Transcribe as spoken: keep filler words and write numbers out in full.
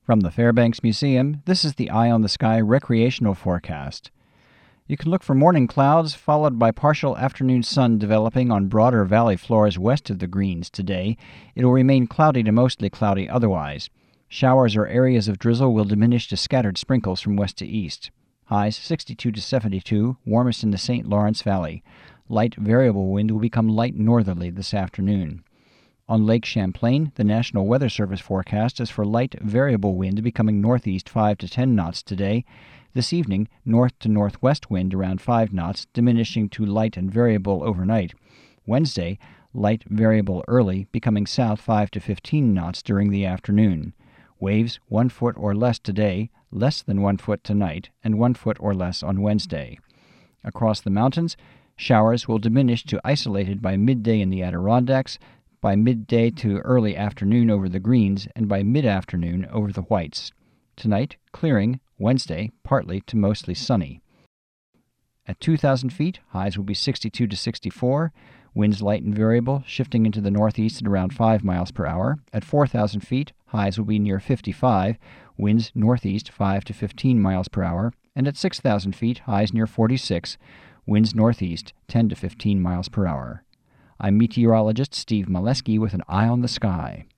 From the Fairbanks Museum, this is the Eye on the Sky recreational forecast. You can look for morning clouds, followed by partial afternoon sun developing on broader valley floors west of the Greens today. It will remain cloudy to mostly cloudy otherwise. Showers or areas of drizzle will diminish to scattered sprinkles from west to east. Highs sixty-two to seventy-two, warmest in the Saint Lawrence Valley. Light variable wind will become light northerly this afternoon. On Lake Champlain, the National Weather Service forecast is for light variable wind becoming northeast five to ten knots today. This evening, north to northwest wind around five knots, diminishing to light and variable overnight. Wednesday, light variable early, becoming south five to fifteen knots during the afternoon. Waves one foot or less today, less than one foot tonight, and one foot or less on Wednesday. Across the mountains, showers will diminish to isolated by midday in the Adirondacks, by midday to early afternoon over the Greens, and by mid-afternoon over the Whites. Tonight, clearing. Wednesday, partly to mostly sunny. At two thousand feet, highs will be sixty-two to sixty-four, winds light and variable, shifting into the northeast at around five miles per hour. At four thousand feet, highs will be near fifty-five, winds northeast five to fifteen miles per hour. And at six thousand feet, highs near forty-six, winds northeast ten to fifteen miles per hour. I'm meteorologist Steve Molesky with an Eye on the Sky.